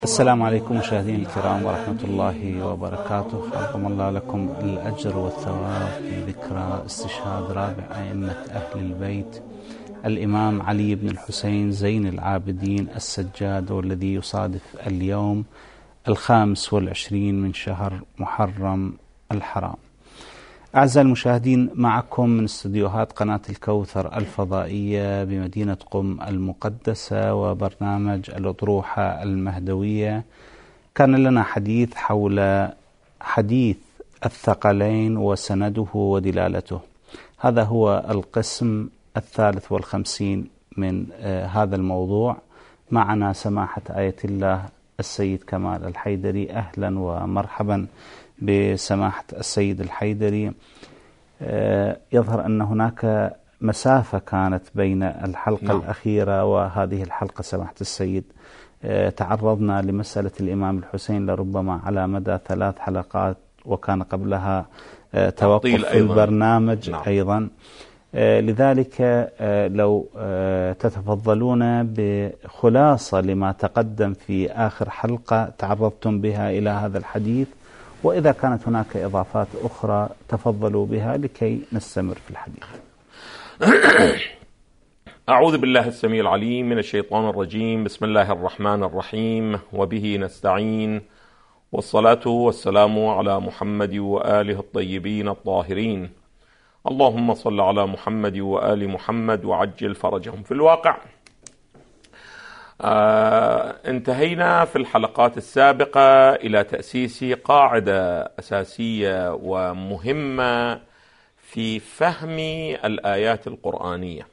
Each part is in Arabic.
السلام عليكم مشاهدينا الكرام ورحمة الله وبركاته. عظم الله لكم الأجر والثواب في ذكرى استشهاد رابع أئمة أهل البيت الإمام علي بن الحسين زين العابدين السجاد، والذي يصادف اليوم 25 من شهر محرم الحرام. أعزائي المشاهدين، معكم من استديوهات قناة الكوثر الفضائية بمدينة قم المقدسة وبرنامج الأطروحة المهدوية. كان لنا حديث حول حديث الثقلين وسنده ودلالته. هذا هو القسم 53 من هذا الموضوع. معنا سماحة آية الله السيد كمال الحيدري. أهلا ومرحبا بسماحة السيد الحيدري. يظهر أن هناك مسافة كانت بين الحلقة الأخيرة وهذه الحلقة. سماحة السيد، تعرضنا لمسألة الإمام الحسين لربما على مدى 3 حلقات، وكان قبلها توقف في البرنامج أيضا. لذلك لو تتفضلون بخلاصة لما تقدم في آخر حلقة تعرضتم بها إلى هذا الحديث، وإذا كانت هناك إضافات أخرى تفضلوا بها لكي نستمر في الحديث. أعوذ بالله السميع العليم من الشيطان الرجيم. بسم الله الرحمن الرحيم، وبه نستعين، والصلاة والسلام على محمد وآله الطيبين الطاهرين. اللهم صل على محمد وآل محمد وعجل فرجهم. في الواقع انتهينا في الحلقات السابقة إلى تأسيس قاعدة أساسية ومهمة في فهم الآيات القرآنية،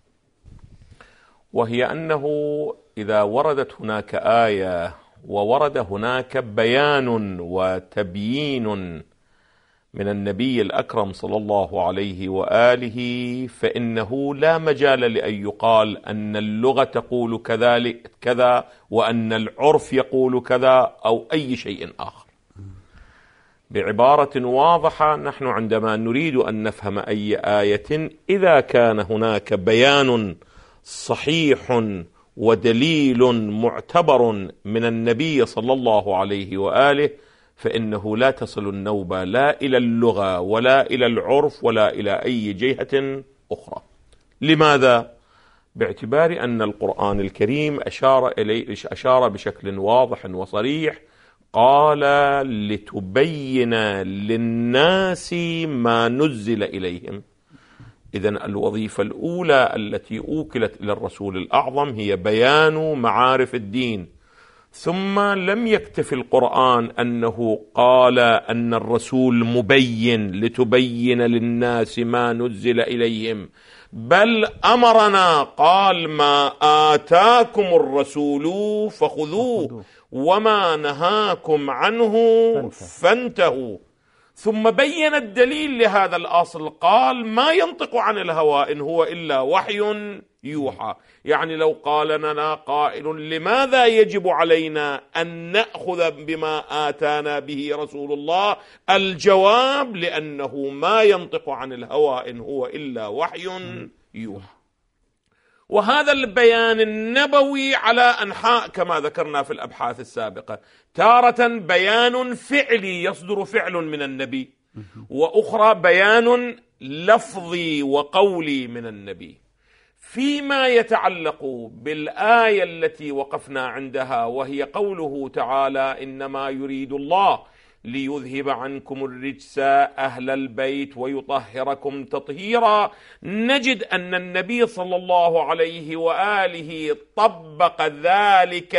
وهي أنه إذا وردت هناك آية وورد هناك بيان وتبيين من النبي الأكرم صلى الله عليه وآله، فإنه لا مجال لأن يقال أن اللغة تقول كذلك كذا وأن العرف يقول كذا أو أي شيء آخر. بعبارة واضحة، نحن عندما نريد أن نفهم أي آية، إذا كان هناك بيان صحيح ودليل معتبر من النبي صلى الله عليه وآله، فإنه لا تصل النوبة لا إلى اللغة ولا إلى العرف ولا إلى أي جهة أخرى. لماذا؟ باعتبار أن القرآن الكريم أشار بشكل واضح وصريح، قال لتبين للناس ما نزل إليهم. إذن الوظيفة الأولى التي أوكلت إلى الرسول الأعظم هي بيان معارف الدين. ثم لم يكتف القرآن أنه قال أن الرسول مبين لتبين للناس ما نزل إليهم، بل أمرنا قال ما آتاكم الرسول فخذوه وما نهاكم عنه فانتهوا. ثم بين الدليل لهذا الأصل، قال ما ينطق عن الهوى إن هو إلا وحي يوحى. يعني لو قال لنا قائل لماذا يجب علينا أن نأخذ بما آتانا به رسول الله، الجواب لأنه ما ينطق عن الهوى إن هو إلا وحي يوحى. وهذا البيان النبوي على أنحاء كما ذكرنا في الأبحاث السابقة، تارة بيان فعلي يصدر فعل من النبي، وأخرى بيان لفظي وقولي من النبي. فيما يتعلق بالآية التي وقفنا عندها، وهي قوله تعالى إنما يريد الله ليذهب عنكم الرجس أهل البيت ويطهركم تطهيرا، نجد أن النبي صلى الله عليه وآله طبق ذلك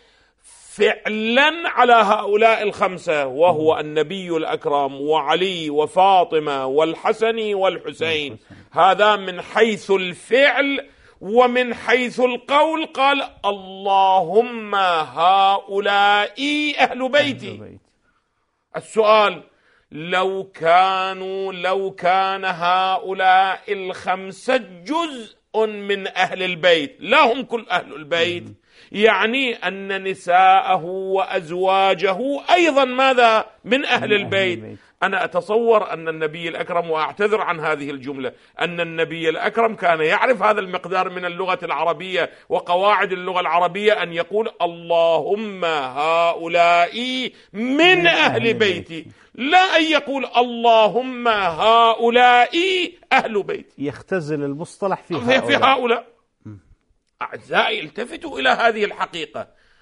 فعلا على هؤلاء ال5، وهو النبي الأكرم وعلي وفاطمة والحسن والحسين. هذا من حيث الفعل. ومن حيث القول قال اللهم هؤلاء أهل بيتي. السؤال، لو كان هؤلاء ال5 جزء من أهل البيت، لا هم كل أهل البيت، يعني أن نساءه وأزواجه أيضا ماذا؟ من أهل البيت. أنا أتصور أن النبي الأكرم، وأعتذر عن هذه الجملة، أن النبي الأكرم كان يعرف هذا المقدار من اللغة العربية وقواعد اللغة العربية، أن يقول اللهم هؤلاء من أهل بيتي، لا أن يقول اللهم هؤلاء أهل بيتي، يختزل المصطلح في هؤلاء. أعزائي التفتوا إلى هذه الحقيقة.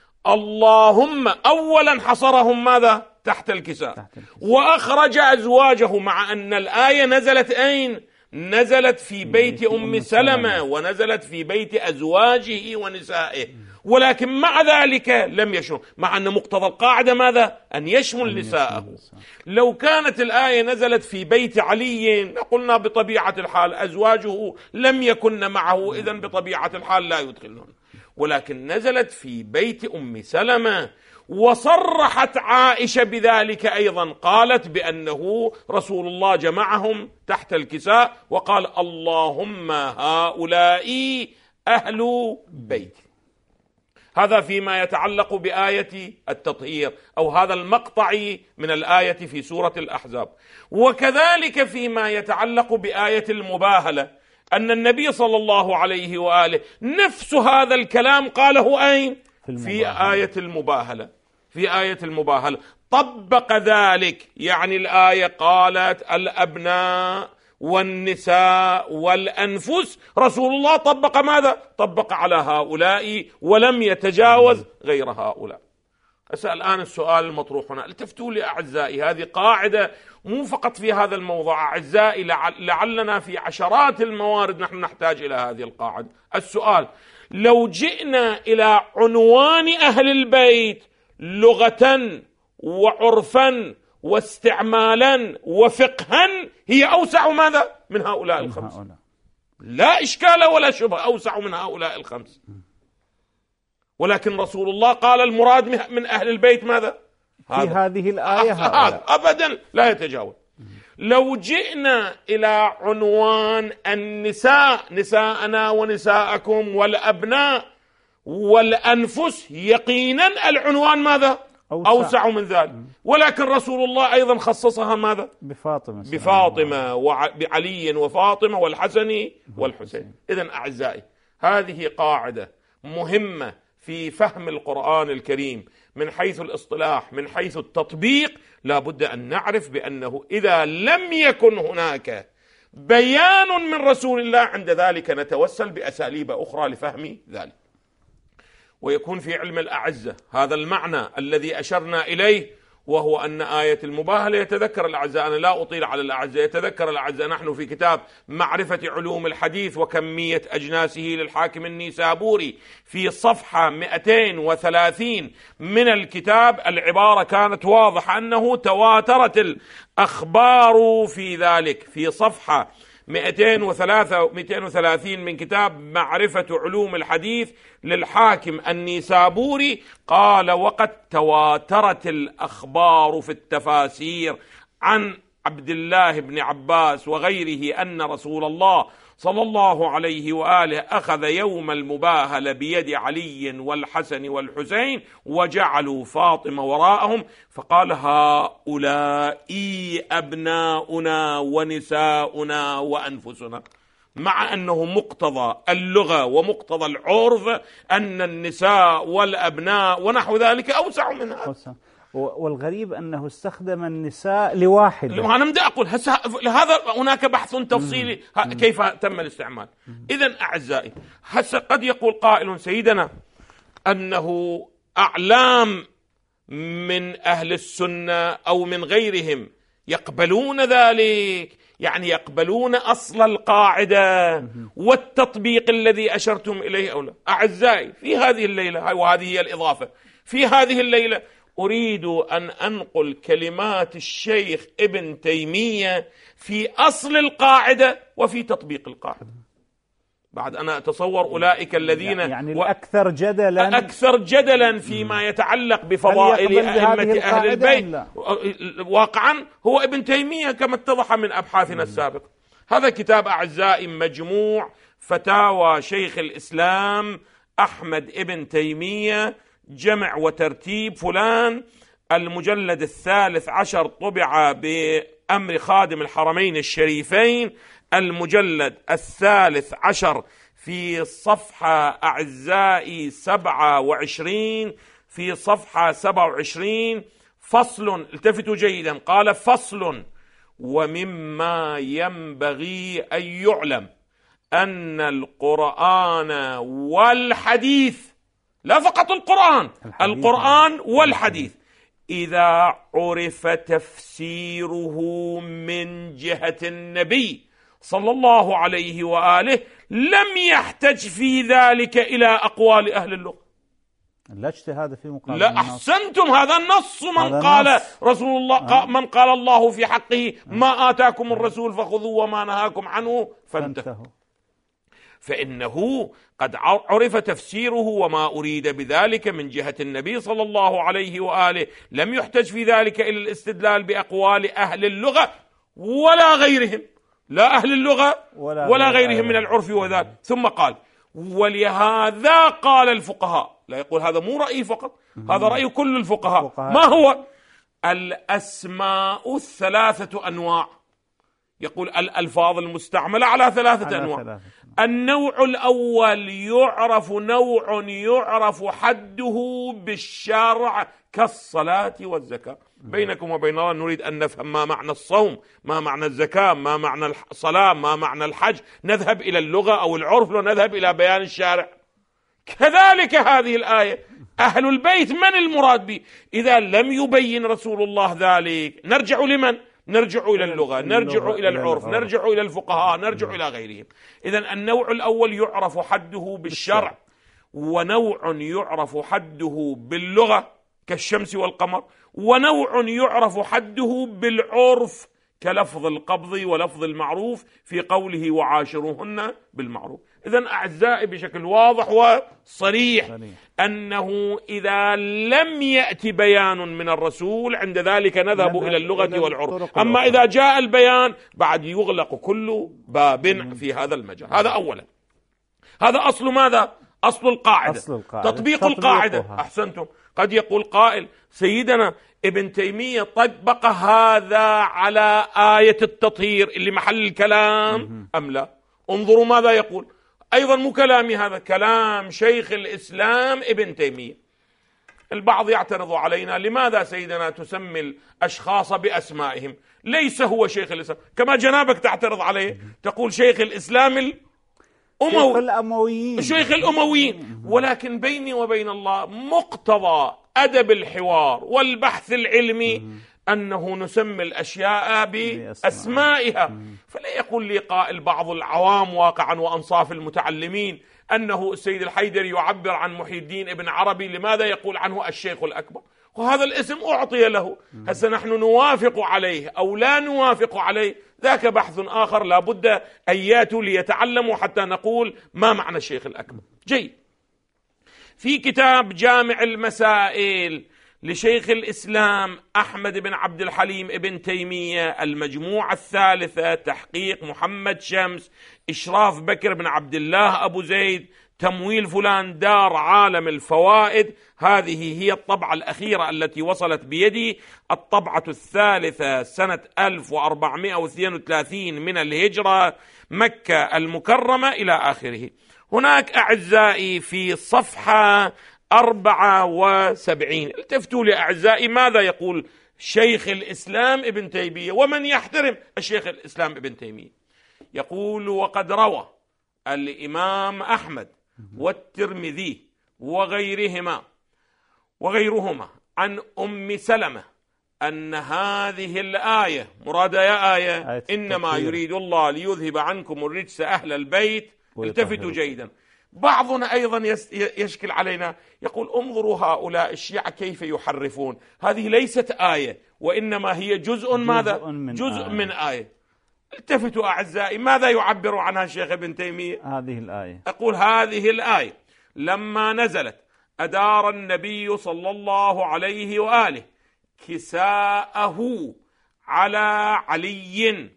اللهم أولا حصرهم ماذا؟ تحت الكساء، وأخرج أزواجه، مع أن الآية نزلت أين؟ نزلت في بيت أم سلمة، ونزلت في بيت أزواجه ونسائه، ولكن مع ذلك لم يشمل، مع أن مقتضى القاعدة ماذا؟ أن يشمل نساءه. لو كانت الآية نزلت في بيت علي قلنا بطبيعة الحال أزواجه لم يكن معه، إذن بطبيعة الحال لا يدخلون، ولكن نزلت في بيت أم سلمة، وصرحت عائشة بذلك أيضا، قالت بأنه رسول الله جمعهم تحت الكساء وقال اللهم هؤلاء أهل بيتي. هذا فيما يتعلق بآية التطهير، أو هذا المقطع من الآية في سورة الأحزاب. وكذلك فيما يتعلق بآية المباهلة، أن النبي صلى الله عليه وآله نفس هذا الكلام قاله أين؟ في آية المباهلة. في آية المباهلة طبق ذلك، يعني الآية قالت الأبناء والنساء والأنفس، رسول الله طبق ماذا؟ طبق على هؤلاء ولم يتجاوز غير هؤلاء. أسأل الآن السؤال المطروح هنا، التفتوا لي أعزائي، هذه قاعدة مو فقط في هذا الموضوع أعزائي، لعلنا في عشرات الموارد نحن نحتاج إلى هذه القاعدة. السؤال: لو جئنا إلى عنوان أهل البيت لغة وعرفا واستعمالا وفقها، هي أوسع ماذا؟ من هؤلاء الخمس، لا إشكال ولا شبه، أوسع من هؤلاء الخمس. ولكن رسول الله قال المراد من أهل البيت ماذا؟ في هذه الآية هذا أبدا لا يتجاوز. لو جئنا إلى عنوان النساء، نساءنا ونساءكم والأبناء والأنفس، يقينا العنوان ماذا؟ أوسع من ذلك. ولكن رسول الله أيضا خصصها ماذا؟ بفاطمة وبعلي وفاطمة والحسن والحسين. إذن أعزائي، هذه قاعدة مهمة في فهم القرآن الكريم من حيث الاصطلاح، من حيث التطبيق. لا بد أن نعرف بأنه إذا لم يكن هناك بيان من رسول الله، عند ذلك نتوسل بأساليب أخرى لفهم ذلك. ويكون في علم الأعزة هذا المعنى الذي أشرنا إليه، وهو أن آية المباهلة، يتذكر الأعزاء، أنا لا أطيل على الأعزاء، يتذكر الأعزاء نحن في كتاب معرفة علوم الحديث وكمية أجناسه للحاكم النيسابوري في صفحة 230 من الكتاب، العبارة كانت واضحة أنه تواترت الأخبار في ذلك. في صفحة 230 من كتاب معرفة علوم الحديث للحاكم النيسابوري، قال: وقد تواترت الأخبار في التفاسير عن عبد الله بن عباس وغيره أن رسول الله صلى الله عليه وآله أخذ يوم المباهلة بيد علي والحسن والحسين وجعلوا فاطمة وراءهم، فقال: هؤلاء أبناؤنا ونساؤنا وأنفسنا، مع أنه مقتضى اللغة ومقتضى العرف أن النساء والأبناء ونحو ذلك أوسع من هذا. والغريب أنه استخدم النساء لواحدة. أنا بدي أقول هذا هناك بحث تفصيلي كيف تم الاستعمال. إذن أعزائي، هسه قد يقول قائل: سيدنا، أنه أعلام من أهل السنة أو من غيرهم يقبلون ذلك، يعني يقبلون أصل القاعدة والتطبيق الذي أشرتم إليه أو لا. أعزائي، في هذه الليلة، وهذه هي الإضافة، في هذه الليلة أريد أن أنقل كلمات الشيخ ابن تيمية في أصل القاعدة وفي تطبيق القاعدة. بعد أنا أتصور أولئك الذين يعني الأكثر جدلا فيما يتعلق بفضائل أئمة أهل البيت واقعا هو ابن تيمية كما اتضح من أبحاثنا السابقة. هذا كتاب أعزائي مجموع فتاوى شيخ الإسلام أحمد ابن تيمية جمع وترتيب فلان، المجلد 13 طبع بأمر خادم الحرمين الشريفين، المجلد 13 في صفحة أعزائي 27، في صفحة 27 فصل، التفتوا جيدا، قال فصل: ومما ينبغي أن يعلم أن القرآن والحديث، لا فقط القرآن والحديث، إذا عرف تفسيره من جهة النبي صلى الله عليه وآله لم يحتج في ذلك إلى أقوال أهل اللغة. لا اجتهاد في مقابل لا، أحسنتم، هذا النص. من قال رسول الله من قال الله في حقه: ما آتاكم الرسول فخذوه وما نهاكم عنه فانتهوا. فإنه قد عرف تفسيره وما أريد بذلك من جهة النبي صلى الله عليه وآله، لم يحتج في ذلك إلى الاستدلال بأقوال أهل اللغة ولا غيرهم، لا أهل اللغة ولا غيرهم من العرف وذلك. ثم قال: ولهذا قال الفقهاء، لا يقول هذا مو رأي فقط، هذا رأي كل الفقهاء. ما هو؟ الأسماء 3 أنواع، يقول الألفاظ المستعملة على 3 أنواع. النوع الأول يعرف حده بالشرع كالصلاة والزكاة. بينكم وبين الله نريد أن نفهم ما معنى الصوم، ما معنى الزكاة، ما معنى الصلاة، ما معنى الحج، نذهب إلى اللغة أو العرف، لو نذهب إلى بيان الشارع. كذلك هذه الآية، أهل البيت من المراد به؟ إذا لم يبين رسول الله ذلك نرجع لمن؟ نرجع إلى اللغة، نرجع إلى العرف، نرجع إلى الفقهاء، نرجع إلى غيرهم. إذن النوع الأول يعرف حده بالشرع، ونوع يعرف حده باللغة كالشمس والقمر، ونوع يعرف حده بالعرف كلفظ القبض ولفظ المعروف في قوله: وعاشروهن بالمعروف. إذن أعزائي بشكل واضح وصريح أنه إذا لم يأتي بيان من الرسول عند ذلك نذهب إلى اللغة والعرف، أما إذا جاء البيان بعد يغلق كل باب في هذا المجال. هذا أولا، هذا أصل ماذا؟ أصل القاعدة. تطبيق القاعدة. أحسنتم. قد يقول قائل: سيدنا ابن تيمية طبق هذا على آية التطهير اللي محل الكلام أم لا؟ انظروا ماذا يقول. أيضا مو كلامي هذا، كلام شيخ الإسلام ابن تيمية. البعض يعترض علينا: لماذا سيدنا تسمي الأشخاص بأسمائهم؟ ليس هو شيخ الإسلام، كما جنابك تعترض عليه تقول شيخ الإسلام شيخ الأمويين. ولكن بيني وبين الله مقتضى أدب الحوار والبحث العلمي أنه نسمي الأشياء بأسمائها. فلا يقول لي قائل بعض العوام واقعا وأنصاف المتعلمين أنه السيد الحيدري يعبر عن محي الدين ابن عربي، لماذا يقول عنه الشيخ الأكبر؟ وهذا الاسم أعطي له، هسه نحن نوافق عليه أو لا نوافق عليه، ذاك بحث آخر لا بد أن ياتوا ليتعلموا حتى نقول ما معنى الشيخ الأكبر. جيد. في كتاب جامع المسائل لشيخ الإسلام أحمد بن عبد الحليم ابن تيمية، المجموعة 3، تحقيق محمد شمس، إشراف بكر بن عبد الله أبو زيد، تمويل فلان، دار عالم الفوائد. هذه هي الطبعة الأخيرة التي وصلت بيدي، الطبعة 3 سنة 1432 من الهجرة، مكة المكرمة إلى آخره. هناك أعزائي في صفحة 74، التفتوا لي أعزائي ماذا يقول شيخ الإسلام ابن تيمية، ومن يحترم الشيخ الإسلام ابن تيمية. يقول: وقد روى الإمام أحمد والترمذي وغيرهما عن أم سلمة أن هذه الآية، مراد يا آية إنما يريد الله ليذهب عنكم الرجس أهل البيت. التفتوا جيدا. بعضنا أيضا يشكل علينا يقول: انظروا هؤلاء الشيعة كيف يحرفون، هذه ليست آية وإنما هي جزء من آية. التفتوا أعزائي ماذا يعبر عنها الشيخ ابن تيمية؟ هذه الآية، أقول هذه الآية لما نزلت أدار النبي صلى الله عليه وآله كساءه على علي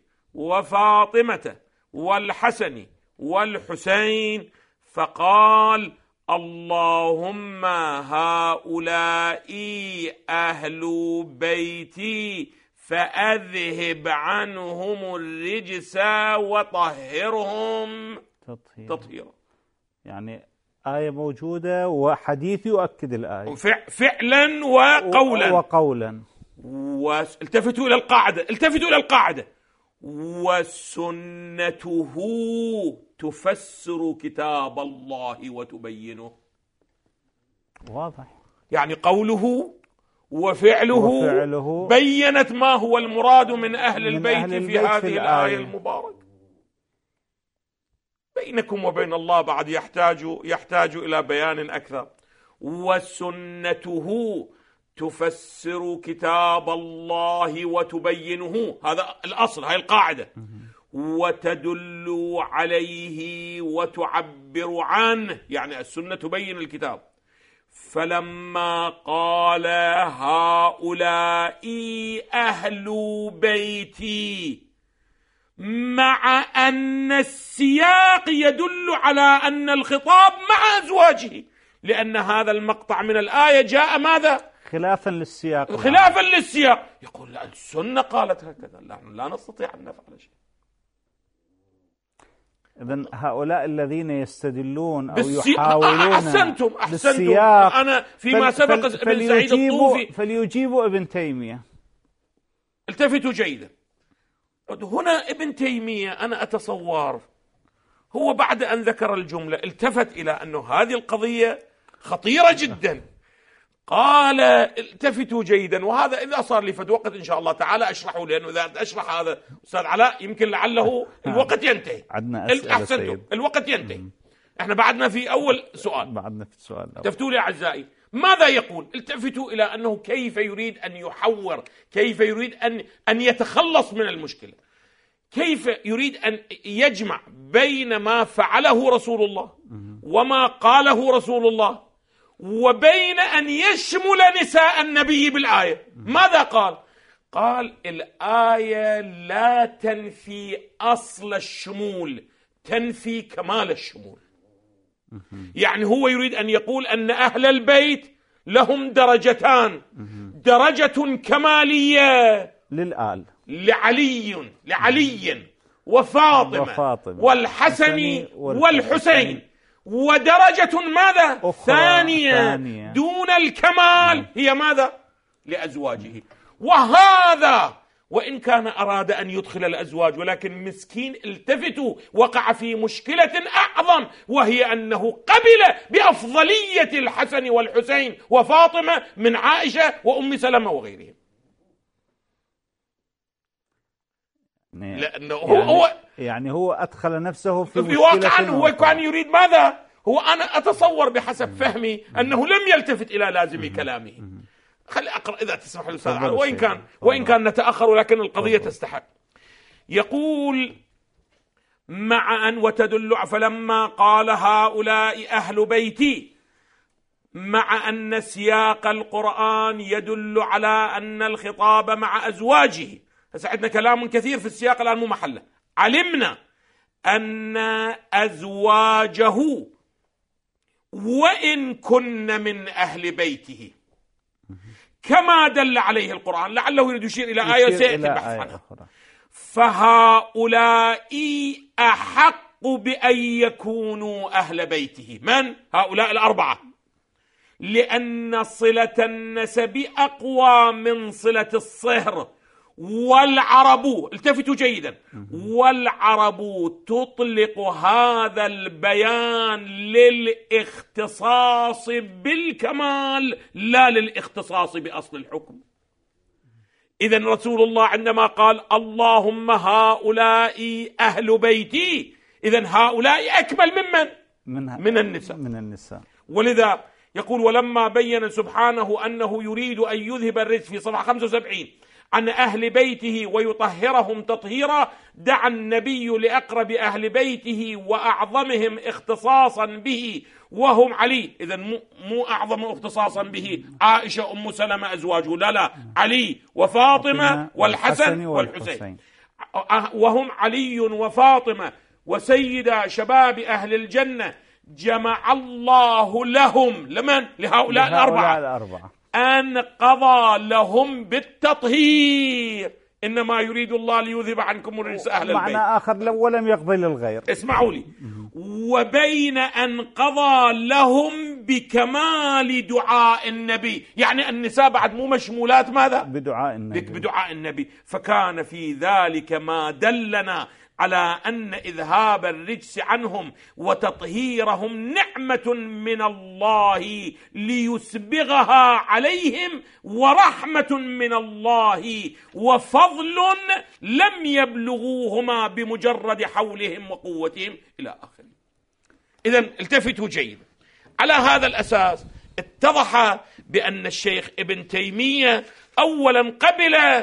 وفاطمة والحسن والحسين، فقال: اللهم هؤلاء أهل بيتي فأذهب عنهم الرجس وطهرهم تطهيرا. يعني آية موجودة وحديث يؤكد الآية فعلا وقولا. والتفتوا إلى القاعدة وسنته تفسر كتاب الله وتبينه. واضح، يعني قوله وفعله بينت ما هو المراد من أهل البيت في هذه الآية المباركة. بينكم وبين الله بعد يحتاج إلى بيان أكثر. وسنته تفسر كتاب الله وتبينه، هذا الأصل، هاي القاعدة. وتدل عليه وتعبر عنه، يعني السنة تبين الكتاب. فلما قال هؤلاء أهل بيتي، مع أن السياق يدل على أن الخطاب مع أزواجه، لأن هذا المقطع من الآية جاء ماذا؟ خلافا للسياق. يقول لا، السنة قالت هكذا، لا نستطيع أن نفعل شيء. إذن هؤلاء الذين يستدلون أو يحاولون أحسنتم بالسياق، أنا فيما سبق ابن سعيد الطوفي فليجيبوا ابن تيمية. التفتوا جيدا. هنا ابن تيمية أنا أتصور هو بعد أن ذكر الجملة التفت إلى أنه هذه القضية خطيرة جدا. قال التفتوا جيدا، وهذا إذا صار لي فد وقت إن شاء الله تعالى أشرحه، لأنه إذا أشرح هذا أستاذ علاء يمكن لعله الوقت ينتهي. أحسنتم، الوقت ينتهي. احنا بعدنا في أول سؤال. التفتوا لي أعزائي، ماذا يقول؟ التفتوا إلى أنه كيف يريد أن يحور، كيف يريد أن يتخلص من المشكلة، كيف يريد أن يجمع بين ما فعله رسول الله وما قاله رسول الله وبين أن يشمل نساء النبي بالآية. ماذا قال؟ قال الآية لا تنفي أصل الشمول، تنفي كمال الشمول. يعني هو يريد أن يقول أن أهل البيت لهم درجتان، درجة كمالية لعلي وفاطمة والحسن والحسين، ودرجة ماذا؟ ثانية دون الكمال، هي ماذا؟ لأزواجه. وهذا وإن كان أراد أن يدخل الأزواج، ولكن مسكين التفتوا وقع في مشكلة أعظم، وهي أنه قبل بأفضلية الحسن والحسين وفاطمة من عائشة وأم سلمة وغيرهم. لأنه هو أدخل نفسه في واقعا هو كان يريد ماذا؟ هو أنا أتصور بحسب فهمي أنه لم يلتفت إلى لازم كلامه. خلي أقرأ إذا تسمح لي أستاذ، وإن كان نتأخر ولكن القضية تستحق. يقول مع أن وتدل، فلما قال هؤلاء أهل بيتي، مع أن سياق القرآن يدل على أن الخطاب مع أزواجه. سعدنا كلام كثير في السياق الآن مو محله. علمنا أن أزواجه وإن كن من أهل بيته كما دل عليه القرآن، لعله يريد يشير إلى آية سيأتي البحث عنها. فهؤلاء أحق بأن يكونوا أهل بيته. من؟ هؤلاء الأربعة، لأن صلة النسب أقوى من صلة الصهر. والعرب، التفتوا جيدا، والعرب تطلق هذا البيان للاختصاص بالكمال لا للاختصاص بأصل الحكم. إذن رسول الله عندما قال اللهم هؤلاء أهل بيتي، إذن هؤلاء أكمل من النساء. ولذا يقول ولما بين سبحانه أنه يريد أن يذهب الرجس في صفحة 75 عن أهل بيته ويطهرهم تطهيرا، دعا النبي لأقرب أهل بيته وأعظمهم اختصاصا به وهم علي. إذن مو أعظم اختصاصا به عائشة أم سلمة أزواجه، لا، علي وفاطمة والحسن والحسين، وهم علي وفاطمة وسيد شباب أهل الجنة جمع الله لهم لمن؟ لهؤلاء الأربعة أن قضى لهم بالتطهير، إنما يريد الله ليذهب عنكم الرجس أهل البيت. معنى آخر لو ولم يقضي للغير. اسمعوا لي. وبين أن قضى لهم بكمال دعاء النبي، يعني النساء بعد مو مشمولات ماذا؟ بدعاء النبي. فكان في ذلك ما دلنا على أن إذهاب الرجس عنهم وتطهيرهم نعمة من الله ليسبغها عليهم، ورحمة من الله، وفضل لم يبلغوهما بمجرد حولهم وقوتهم إلى آخره. إذن التفتوا جيدا. على هذا الأساس اتضح بأن الشيخ ابن تيمية أولا قبل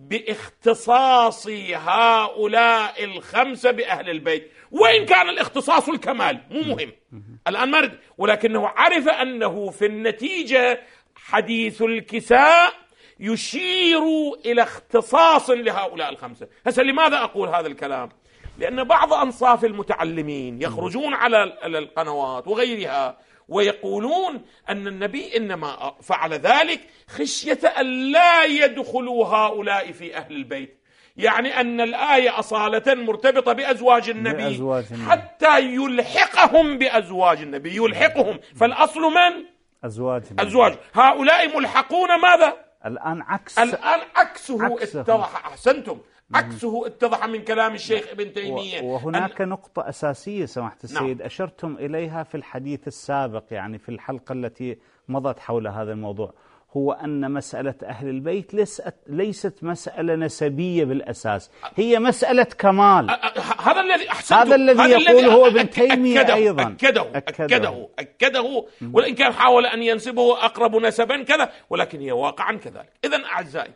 باختصاص هؤلاء الخمسة بأهل البيت، وإن كان الاختصاص الكمال مو مهم الآن مرد، ولكنه عرف أنه في النتيجة حديث الكساء يشير إلى اختصاص لهؤلاء الخمسة. هسه لماذا أقول هذا الكلام؟ لأن بعض أنصاف المتعلمين يخرجون على القنوات وغيرها ويقولون أن النبي إنما فعل ذلك خشية أن لا يدخلوا هؤلاء في أهل البيت، يعني أن الآية أصالة مرتبطة بأزواج النبي حتى يلحقهم بأزواج النبي، يلحقهم. فالأصل من؟ أزواج هؤلاء ملحقون ماذا؟ الآن عكسه اتضح. أحسنتم، عكسه اتضح من كلام الشيخ ابن تيمية. وهناك نقطة أساسية سماحة السيد أشرتم إليها في الحديث السابق، يعني في الحلقة التي مضت حول هذا الموضوع، هو أن مسألة أهل البيت ليست مسألة نسبية بالأساس، هي مسألة كمال. هذا الذي هذا الذي يقوله هو ابن تيمية أيضا أكده وإن كان حاول أن ينسبه أقرب نسبا كذا، ولكن هي واقعا كذلك. إذن أعزائي،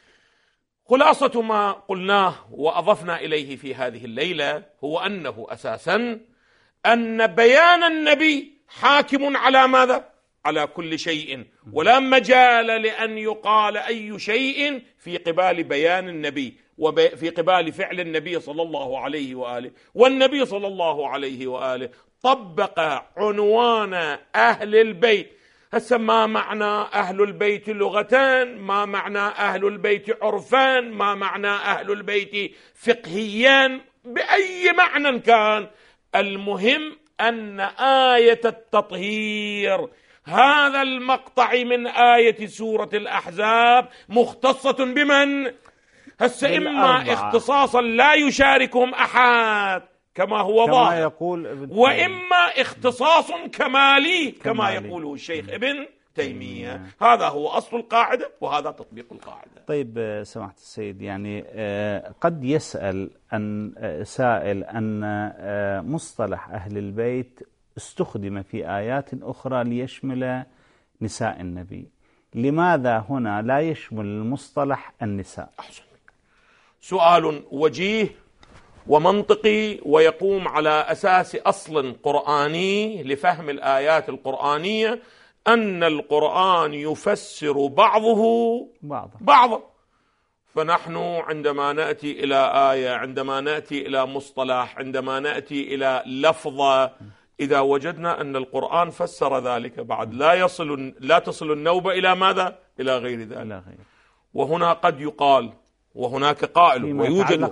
خلاصة ما قلناه وأضفنا إليه في هذه الليلة هو أنه أساسا أن بيان النبي حاكم على ماذا؟ على كل شيء، ولا مجال لأن يقال أي شيء في قبال بيان النبي وفي قبال فعل النبي صلى الله عليه وآله. والنبي صلى الله عليه وآله طبق عنوان أهل البيت. هسه ما معنى أهل البيت لغتان، ما معنى أهل البيت عرفان، ما معنى أهل البيت فقهيان، بأي معنى كان، المهم أن آية التطهير هذا المقطع من آية سورة الأحزاب مختصة بمن؟ هسه إما اختصاصا لا يشاركهم أحد كما هو ظاهر، وإما اختصاص كمالي كما يقوله الشيخ ابن تيمية. هذا هو أصل القاعدة وهذا تطبيق القاعدة. طيب سماحة السيد، يعني قد يسأل سائل أن مصطلح أهل البيت استخدم في آيات أخرى ليشمل نساء النبي، لماذا هنا لا يشمل المصطلح النساء؟ أحسن. سؤال وجيه ومنطقي ويقوم على أساس أصل قرآني لفهم الآيات القرآنية، أن القرآن يفسر بعضه بعضا. فنحن عندما نأتي إلى آية، عندما نأتي إلى مصطلح، عندما نأتي إلى لفظة، إذا وجدنا أن القرآن فسر ذلك بعد لا تصل النوبة إلى ماذا؟ إلى غير ذلك. وهنا قد يقال وهناك قائل ويوجد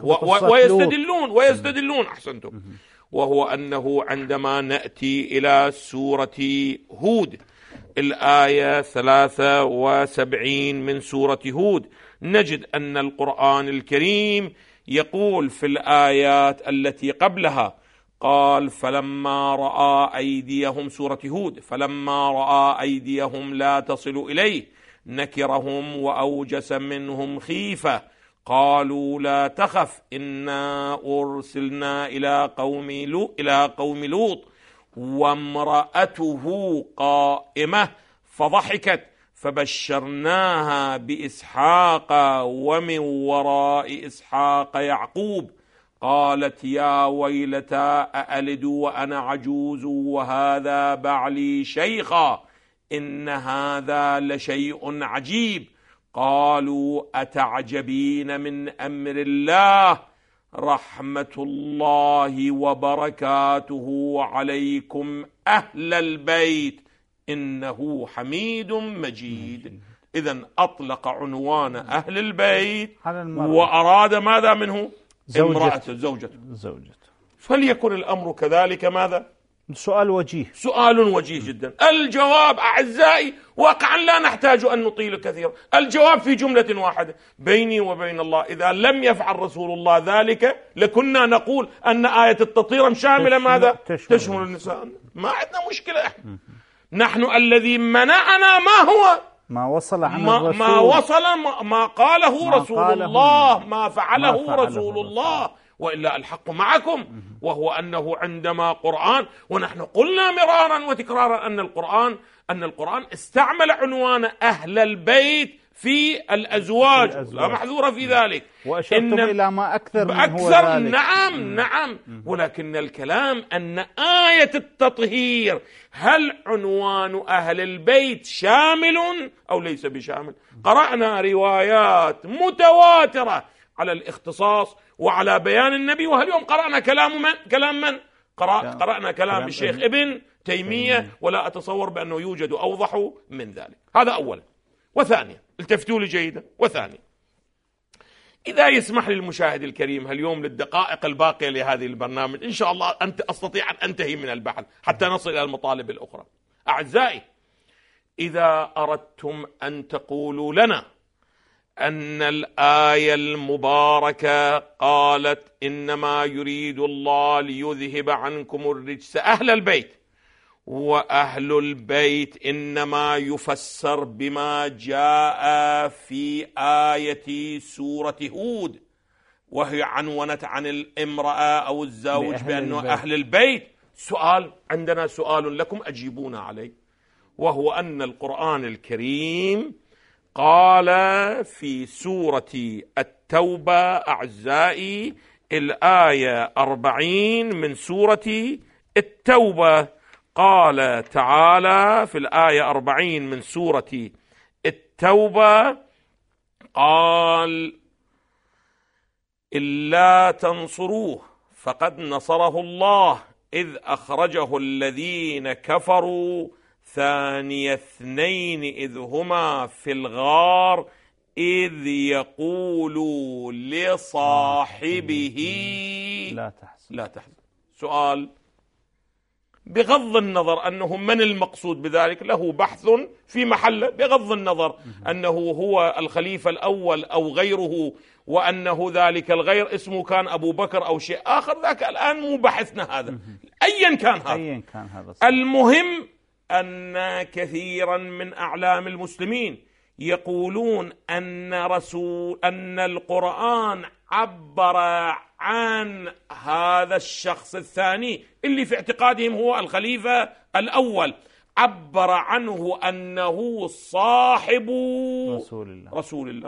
ويستدلون أحسنتم، وهو أنه عندما نأتي إلى سورة هود الآية 73 من سورة هود نجد أن القرآن الكريم يقول في الآيات التي قبلها، قال فلما رأى أيديهم، سورة هود، فلما رأى أيديهم لا تصل إليه نكرهم وأوجس منهم خيفة قالوا لا تخف إنا أرسلنا إلى قوم لوط وامرأته قائمة فضحكت فبشرناها بإسحاق ومن وراء إسحاق يعقوب قالت يا ويلتى أألد وأنا عجوز وهذا بعلي شيخا إن هذا لشيء عجيب قالوا أتعجبين من أمر الله رحمة الله وبركاته عليكم أهل البيت إنه حميد مجيد. إذن أطلق عنوان أهل البيت وأراد ماذا منه؟ امرأته زوجته. فليكن الأمر كذلك. ماذا؟ سؤال وجيه، سؤال وجيه جدا. الجواب أعزائي واقعا لا نحتاج أن نطيل كثيرا، الجواب في جملة واحدة: بيني وبين الله إذا لم يفعل رسول الله ذلك لكنا نقول أن آية التطهير شاملة ماذا؟ تشمل النساء. ما عندنا مشكلة. نحن الذي منعنا ما هو ما وصل عن الرسول، ما وصل ما قاله رسول الله، ما فعله رسول الله. وإلا الحق معكم، وهو أنه عندما قرآن، ونحن قلنا مرارا وتكرارا أن القرآن استعمل عنوان أهل البيت في الأزواج، لا محذور في ذلك، وأشرتم إلى ما أكثر من هو ذلك. نعم. ولكن الكلام أن آية التطهير هل عنوان أهل البيت شامل أو ليس بشامل؟ قرأنا روايات متواترة على الاختصاص وعلى بيان النبي، واليوم قرأنا كلام من؟ قرأنا كلام الشيخ ابن تيمية، ولا أتصور بأنه يوجد أوضح من ذلك. هذا أولا. وثانيا، التفتوا لي جيدا، وثانيا، إذا يسمح لي المشاهد الكريم اليوم للدقائق الباقية لهذه البرنامج إن شاء الله أنت أستطيع أن أنتهي من البحث حتى نصل إلى المطالب الأخرى. أعزائي، إذا أردتم أن تقولوا لنا أن الآية المباركة قالت إنما يريد الله ليذهب عنكم الرجس أهل البيت، وأهل البيت إنما يفسر بما جاء في آية سورة هود، وهي عنونت عن الامرأة أو الزوج بأنه أهل البيت، عندنا سؤال لكم أجيبونا عليه، وهو أن القرآن الكريم قال في سورة التوبة أعزائي الآية 40 من سورة التوبة، قال تعالى في الآية 40 من سورة التوبة، قال: إلا تنصروه فقد نصره الله إذ أخرجه الذين كفروا ثاني اثنين إذ هما في الغار إذ يقول لصاحبه لا تحزن. سؤال، بغض النظر أنه من المقصود بذلك له بحث في محله، بغض النظر أنه هو الخليفة الأول أو غيره، وأنه ذلك الغير اسمه كان أبو بكر أو شيء آخر، ذاك الآن مو بحثنا هذا، أيا كان هذا. المهم أن كثيرا من أعلام المسلمين يقولون أن القرآن عبر عن هذا الشخص الثاني اللي في اعتقادهم هو الخليفة الأول، عبر عنه أنه صاحب رسول الله.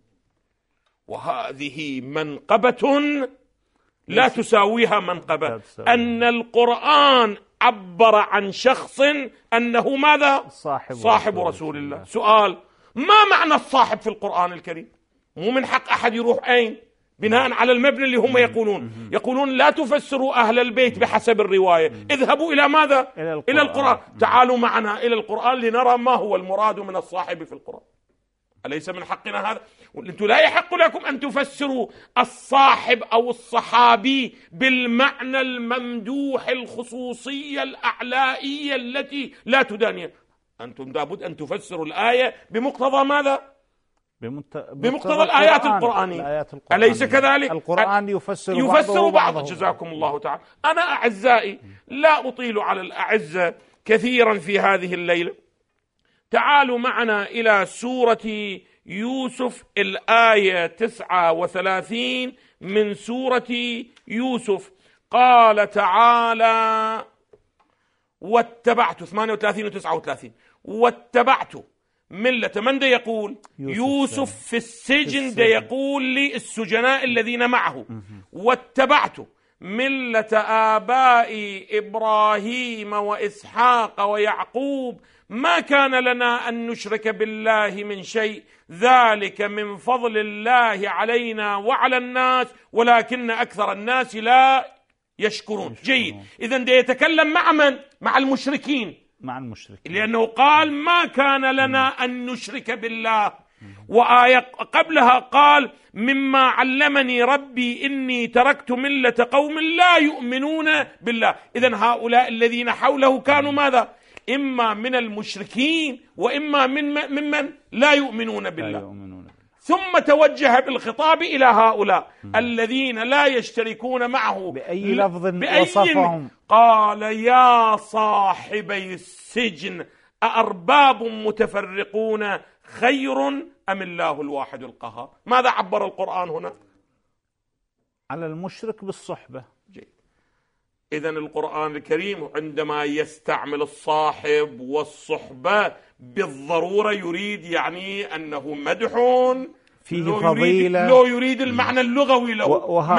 وهذه منقبة لا تساويها منقبة، أن القرآن عبر عن شخص أنه ماذا؟ صاحب رسول الله. سؤال، ما معنى الصاحب في القرآن الكريم؟ مو من حق أحد يروح أين؟ بناء على المبنى اللي هم يقولون لا تفسروا أهل البيت بحسب الرواية، اذهبوا إلى ماذا؟ إلى القرآن. تعالوا معنا إلى القرآن لنرى ما هو المراد من الصاحب في القرآن. أليس من حقنا هذا؟ وأنتم لا يحق لكم أن تفسروا الصاحب أو الصحابي بالمعنى الممدوح الخصوصية الأعلائية التي لا تداني. أنتم لابد أن تفسروا الآية بمقتضى ماذا؟ بمقتضى الآيات القرآنية. أليس كذلك؟ القرآن يفسر بعض. جزاكم الله تعالى. أنا أعزائي لا أطيل على الأعزة كثيرا في هذه الليلة. تعالوا معنا إلى سورة يوسف الآية 39 من سورة يوسف. قال تعالى: واتبعت 38 و 39 واتبعت ملة من ده يقول يوسف في السجن ده يقول لي السجناء الذين معه واتبعت ملة آباء إبراهيم وإسحاق ويعقوب ما كان لنا أن نشرك بالله من شيء، ذلك من فضل الله علينا وعلى الناس ولكن أكثر الناس لا يشكرون. جيد، إذن ده يتكلم مع من؟ مع المشركين، مع المشركين، لأنه قال ما كان لنا أن نشرك بالله. وآية قبلها قال مما علمني ربي إني تركت ملة قوم لا يؤمنون بالله. إذن هؤلاء الذين حوله كانوا ماذا؟ إما من المشركين وإما ممن لا يؤمنون بالله. ثم توجه بالخطاب إلى هؤلاء الذين لا يشتركون معه بأي لفظ وصفهم. قال يا صاحبي السجن أأرباب متفرقون خير أم الله الواحد القهار؟ ماذا عبر القرآن هنا؟ على المشرك بالصحبة. إذن القرآن الكريم عندما يستعمل الصاحب والصحبة بالضرورة يريد يعني أنه مدح فيه فضيلة، لو يريد المعنى اللغوي له.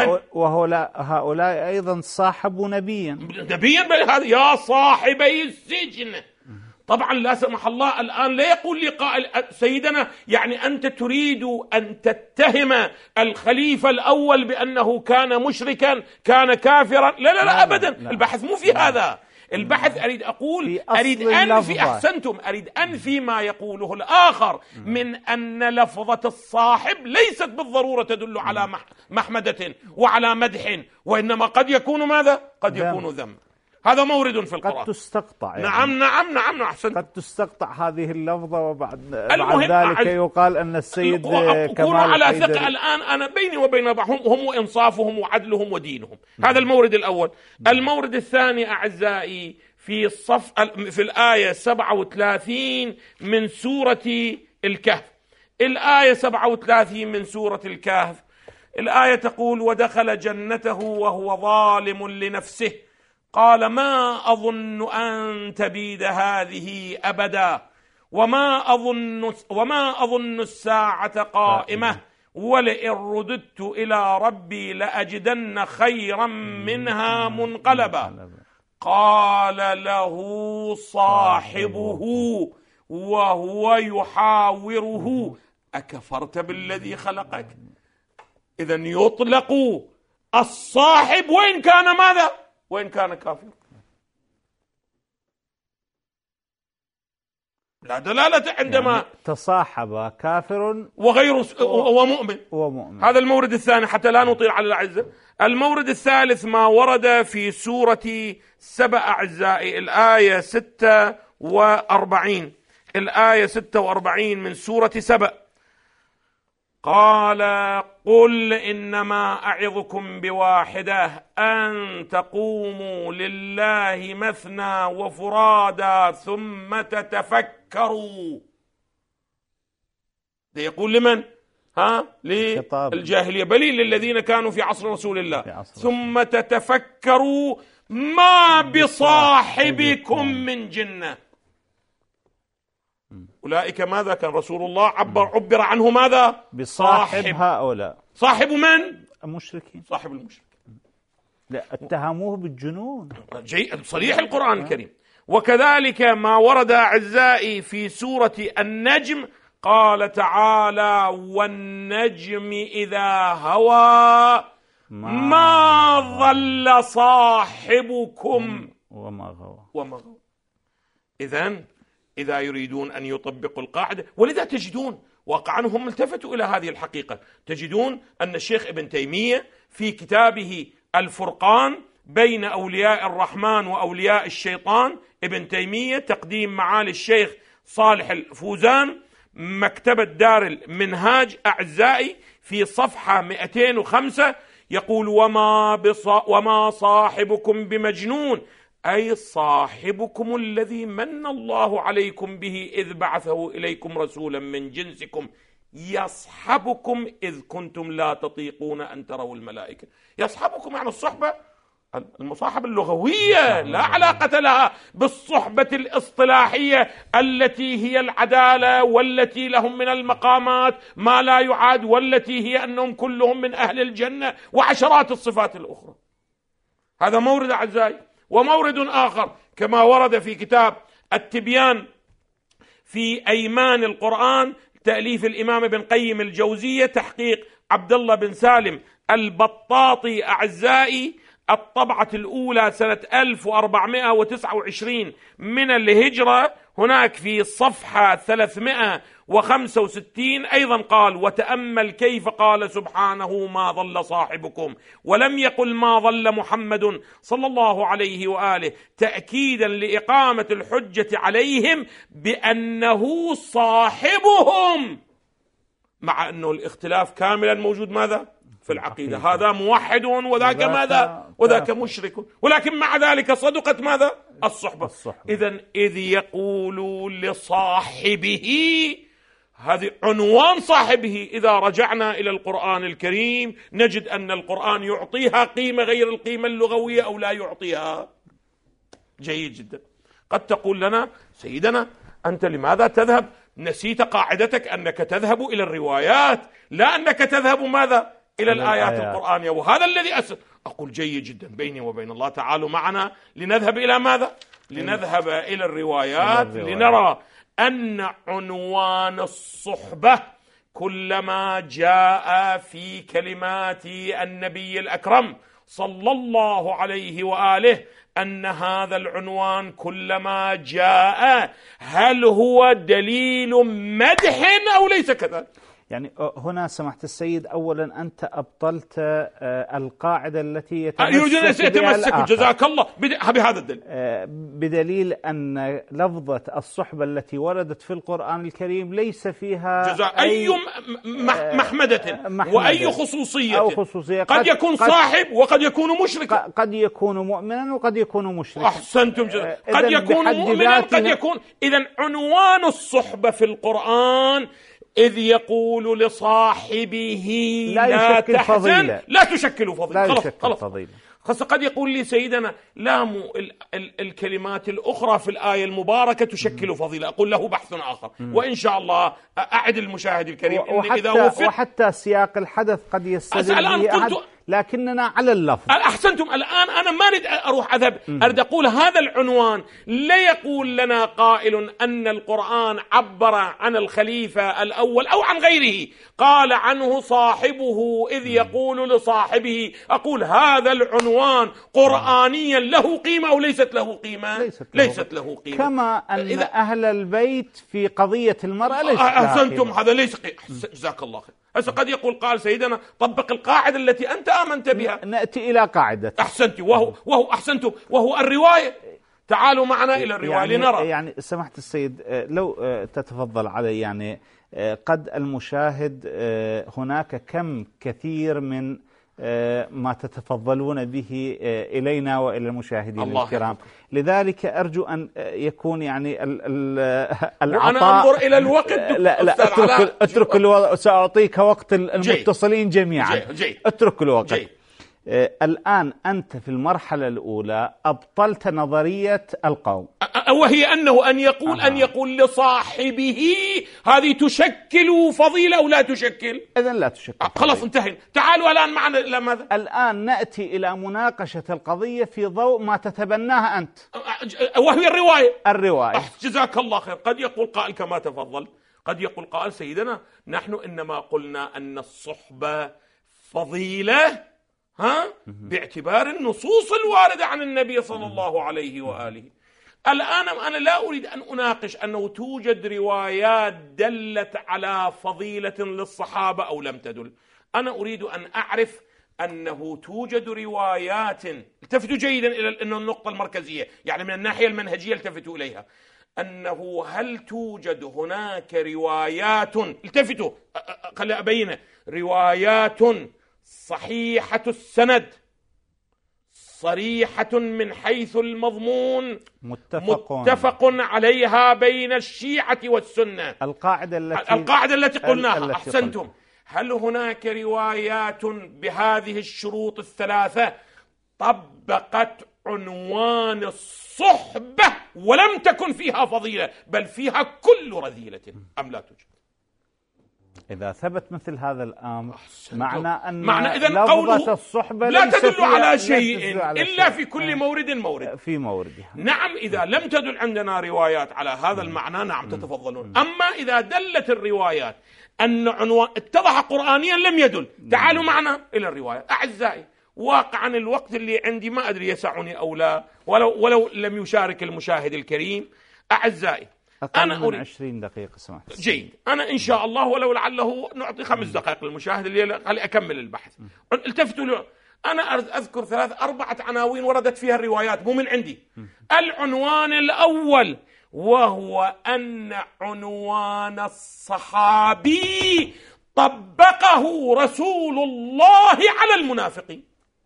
وهؤلاء أيضا صاحبوا نبيا هذا يا صاحبي السجن. طبعا لا سمح الله الآن لا يقول لي قائل سيدنا يعني أنت تريد أن تتهم الخليفة الأول بأنه كان مشركا كان كافرا. لا أبدا، البحث مو في هذا. البحث أريد أقول أريد أنفي، أحسنتم، أريد أنفي ما يقوله الآخر من أن لفظة الصاحب ليست بالضرورة تدل على محمدة وعلى مدح، وإنما قد يكون ماذا؟ قد يكون ذم. هذا مورد في القرآن. قد تستقطع يعني. نعم أحسنت. قد تستقطع هذه اللفظة وبعد ذلك يقال أن السيد كمال على ثقة. الآن أنا بيني وبين هم إنصافهم وعدلهم ودينهم. هذا المورد الأول. المورد الثاني أعزائي في الآية 37 من سورة الكهف. الآية 37 من سورة الكهف، الآية تقول ودخل جنته وهو ظالم لنفسه قال ما أظن أن تبيد هذه أبدا وما أظن الساعة قائمة ولئن رددت إلى ربي لأجدن خيرا منها منقلبا. قال له صاحبه وهو يحاوره أكفرت بالذي خلقك؟ إذن يطلق الصاحب وإن كان ماذا؟ وإن كان كافر. لا دلالة عندما يعني تصاحب كافر وغير ومؤمن. هذا المورد الثاني حتى لا نطيل على الأعزة. المورد الثالث ما ورد في سورة سبأ أعزائي، الآية 46. الآية 46 من سورة سبأ قال قل إنما أعظكم بواحدة أن تقوموا لله مثنى وفرادا ثم تتفكروا. ده يقول لمن؟ للجاهلية، بل للذين كانوا في عصر رسول الله. ثم تتفكروا ما بصاحبكم من جنة. أولئك ماذا كان رسول الله عبر عنه ماذا؟ بصاحب هؤلاء. صاحب من؟ المشركين. صاحب المشرك. لا اتهموه بالجنون. صريح القرآن الكريم. وكذلك ما ورد أعزائي في سورة النجم قال تعالى والنجم إذا هوى ما ضل صاحبكم وما غوى. إذن إذا يريدون أن يطبقوا القاعدة، ولذا تجدون واقعا هم التفتوا إلى هذه الحقيقة. تجدون أن الشيخ ابن تيمية في كتابه الفرقان بين أولياء الرحمن وأولياء الشيطان، ابن تيمية تقديم معالي الشيخ صالح الفوزان، مكتبة دار المنهاج أعزائي، في صفحة 205 يقول وما صاحبكم بمجنون، أي صاحبكم الذي من الله عليكم به إذ بعثه إليكم رسولا من جنسكم يصحبكم إذ كنتم لا تطيقون أن تروا الملائكة. يصحبكم يعني الصحبة المصاحبة اللغوية، لا علاقة لها بالصحبة الاصطلاحية التي هي العدالة والتي لهم من المقامات ما لا يعاد، والتي هي أنهم كلهم من أهل الجنة وعشرات الصفات الأخرى. هذا مورد أعزائي. ومورد آخر كما ورد في كتاب التبيان في أيمان القرآن تأليف الإمام ابن قيم الجوزية تحقيق عبد الله بن سالم البطاطي أعزائي، الطبعة الأولى سنة 1429 من الهجرة، هناك في صفحة 365 أيضا قال: وتأمل كيف قال سبحانه: ما ضل صاحبكم، ولم يقل ما ضل محمد صلى الله عليه وآله، تأكيدا لإقامة الحجة عليهم بأنه صاحبهم، مع أنه الاختلاف كاملا موجود ماذا؟ في العقيدة. هذا موحد وذاك ماذا؟ وذاك مشرك، ولكن مع ذلك صدقت ماذا؟ الصحبة. إذن إذ يقول لصاحبه، هذه عنوان صاحبه. إذا رجعنا إلى القرآن الكريم نجد أن القرآن يعطيها قيمة غير القيمة اللغوية أو لا يعطيها. جيد جدا. قد تقول لنا: سيدنا أنت لماذا تذهب؟ نسيت قاعدتك أنك تذهب إلى الروايات، لا أنك تذهب ماذا؟ إلى الآيات القرآنية، وهذا الذي أقول جيد جدا. بيني وبين الله تعالوا معنا لنذهب إلى ماذا؟ لنذهب إلى الروايات لنرى أن عنوان الصحبة كلما جاء في كلمات النبي الأكرم صلى الله عليه وآله، أن هذا العنوان كلما جاء هل هو دليل مدح أو ليس كذلك؟ يعني هنا سمحت السيد، أولا أنت أبطلت القاعدة التي يتمسك جزاك الله بهذا الدليل، بدليل أن لفظة الصحبة التي وردت في القرآن الكريم ليس فيها أي محمدة وأي خصوصية، أو خصوصية. قد يكون صاحب وقد يكون مشرك، قد يكون مؤمنا وقد يكون مشركا. أحسنتم جزاك. قد يكون مؤمنا قد يكون. إذن عنوان الصحبة في القرآن إذ يقول لصاحبه لا تحزن لا تشكل فضيلة. خلاص قد يقول لي سيدنا لا الكلمات الأخرى في الآية المباركة تشكل فضيلة، أقول له بحث آخر، وإن شاء الله أعد المشاهد الكريم وحتى سياق الحدث قد يستدل به أحد، لكننا على اللفظ. أحسنتم. الآن أنا ما أريد أروح أذهب، أريد أقول هذا العنوان لا يقول لنا قائل أن القرآن عبر عن الخليفة الأول أو عن غيره، قال عنه صاحبه إذ يقول لصاحبه، أقول هذا العنوان قرآنيا له قيمة أو ليست له قيمة؟ ليست له قيمة. كما أن أهل البيت في قضية المرأة ليست لها قيمة. أحسنتم، هذا ليس قيمة. جزاك الله خير. هسه قد يقول قال سيدنا طبق القاعدة التي أنت آمنت بها. نأتي إلى قاعدة. أحسنت، وهو أحسنتم، وهو الرواية. تعالوا معنا إلى الرواية لنرى. يعني سمحت السيد لو تتفضل علي، يعني قد المشاهد هناك كم كثير من ما تتفضلون به إلينا وإلى المشاهدين الكرام، لذلك أرجو أن يكون يعني العطاء. أنا أنظر إلى الوقت. لا اترك الوقت، سأعطيك وقت المتصلين جميعا. اترك الوقت. الآن أنت في المرحلة الأولى أبطلت نظرية القوم، وهي أنه أن يقول لصاحبه، هذه تشكل فضيلة أو لا تشكل؟ إذن لا تشكل. خلاص انتهينا. تعالوا الآن معنا إلى ماذا؟ الآن نأتي إلى مناقشة القضية في ضوء ما تتبناها أنت، وهي الرواية. جزاك الله خير. قد يقول قائل كما تفضل، قد يقول قائل سيدنا نحن إنما قلنا أن الصحبة فضيلة باعتبار النصوص الواردة عن النبي صلى الله عليه وآله. الآن أنا لا أريد أن أناقش أنه توجد روايات دلت على فضيلة للصحابة أو لم تدل. أنا أريد أن أعرف أنه توجد روايات، التفتوا جيدا إلى النقطة المركزية، يعني من الناحية المنهجية التفتوا إليها، أنه هل توجد هناك روايات، التفتوا خلي أبينه، روايات صحيحة السند صريحة من حيث المضمون متفق عليها بين الشيعة والسنة، القاعدة التي قلناها. أحسنتم. هل هناك روايات بهذه الشروط الثلاثة طبقت عنوان الصحبة ولم تكن فيها فضيلة بل فيها كل رذيلة أم لا توجد؟ إذا ثبت مثل هذا الأمر معنى إذن لفظة الصحبة لا تدل على شيء إلا في كل مورد في موردها. نعم، إذا لم تدل عندنا روايات على هذا المعنى نعم تتفضلون. أما إذا دلت الروايات أن عنوان اتضح قرآنيا لم يدل، تعالوا معنا إلى الرواية. أعزائي، واقعا الوقت اللي عندي ما أدري يسعني أو لا، ولو لم يشارك المشاهد الكريم. أعزائي، أنا أريد 20 دقيقة سمحت. جيد، أنا إن شاء الله ولو لعله نعطي 5 دقائق للمشاهد اللي خلي أكمل البحث. التفتوا له، أنا أذكر 3-4 عناوين وردت فيها الروايات مو من عندي. العنوان الأول وهو أن عنوان الصحابي طبقه رسول الله على المنافقين.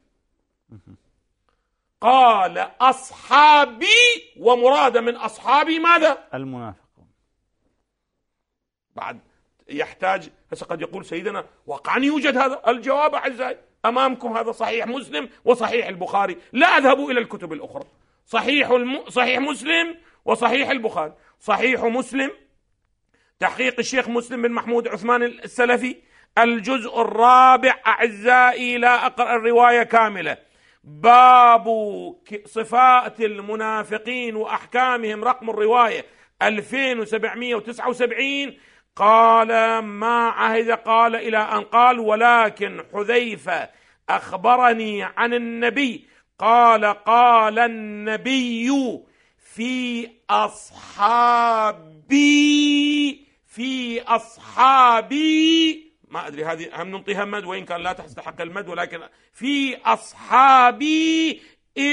قال أصحابي، ومراد من أصحابي ماذا؟ المنافقون. بعد يحتاج هسه قد يقول سيدنا واقعا يوجد هذا. الجواب أعزائي أمامكم، هذا صحيح مسلم وصحيح البخاري، لا أذهبوا إلى الكتب الأخرى. صحيح مسلم وصحيح البخاري. صحيح مسلم تحقيق الشيخ مسلم بن محمود عثمان السلفي، الجزء 4 أعزائي، لا أقرأ الرواية كاملة، باب صفات المنافقين وأحكامهم، رقم الرواية 2779. قال ما عهد، قال إلى أن قال ولكن حذيفة أخبرني عن النبي قال قال النبي في أصحابي ما أدري هذه هم ننطيها مد وإن كان لا تستحق المد، ولكن في أصحابي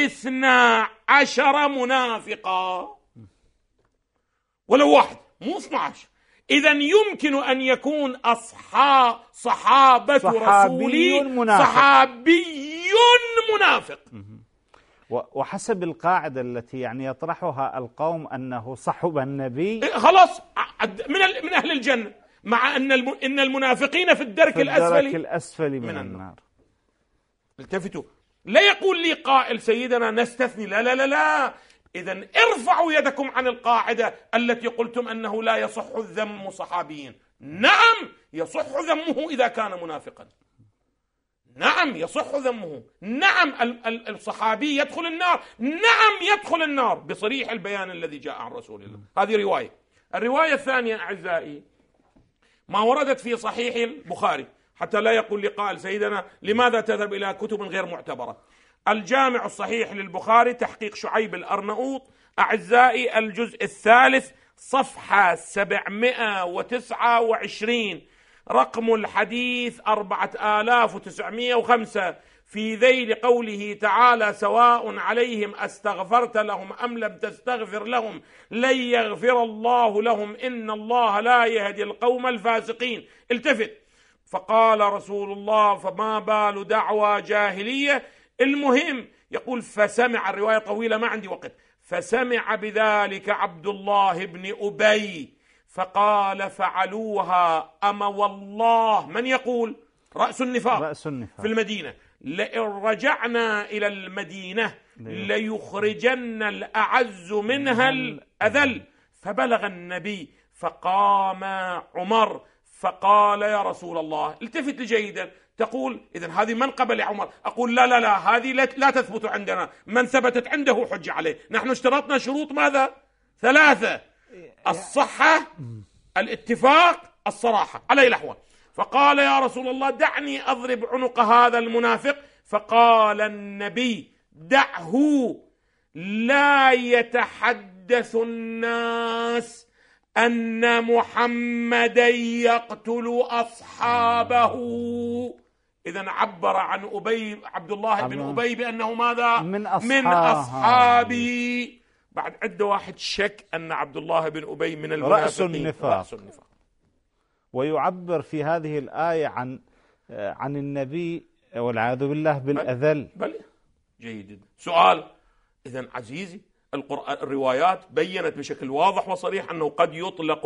12 منافقا، ولو واحد مو 12. إذن يمكن أن يكون صحابة رسولي صحابي منافق. وحسب القاعدة التي يعني يطرحها القوم أنه صحب النبي خلاص من أهل الجنة، مع أن المنافقين في الدرك الأسفل من النار. التفتوا، لا يقول لي قائل سيدنا نستثني، لا لا لا لا. إذن ارفعوا يدكم عن القاعدة التي قلتم أنه لا يصح الذم صحابيين. نعم يصح ذمه إذا كان منافقا، نعم يصح ذمه، نعم الصحابي يدخل النار، نعم يدخل النار بصريح البيان الذي جاء عن رسول الله. هذه رواية. الرواية الثانية أعزائي ما وردت في صحيح البخاري، حتى لا يقول لي قائل سيدنا لماذا تذهب إلى كتب غير معتبرة. الجامع الصحيح للبخاري تحقيق شعيب الأرنؤوط أعزائي، الجزء 3 صفحة 729، رقم الحديث 4905، في ذيل قوله تعالى سواء عليهم أستغفرت لهم أم لم تستغفر لهم لن يغفر الله لهم إن الله لا يهدي القوم الفاسقين. التفت، فقال رسول الله فما بال دعوى جاهلية. المهم يقول فسمع، الرواية طويلة ما عندي وقت، فسمع بذلك عبد الله بن أبي فقال فعلوها أما والله. من يقول؟ رأس النفاق في المدينة، لئن رجعنا إلى المدينة ليخرجن الأعز منها الأذل. فبلغ النبي فقام عمر فقال يا رسول الله. التفت جيدا، تقول إذن هذه منقبة لعمر. أقول لا لا لا، هذه لا تثبت عندنا، من ثبتت عنده حج عليه. نحن اشترطنا شروط ماذا؟ 3: الصحة، الاتفاق، الصراحة على الأحوال. فقال يا رسول الله دعني أضرب عنق هذا المنافق. فقال النبي دعه لا يتحدث الناس أن محمدا يقتل أصحابه. إذن عبر عن عبد الله بن أبي بأنه ماذا؟ من أصحابي. بعد عدة واحد شك أن عبد الله بن أبي من المنافقين، رأس النفاق. ويعبر في هذه الآية عن النبي والعياذ بالله بالأذل. بل جيد جدا. سؤال، إذن عزيزي الروايات بيّنت بشكل واضح وصريح أنه قد يطلق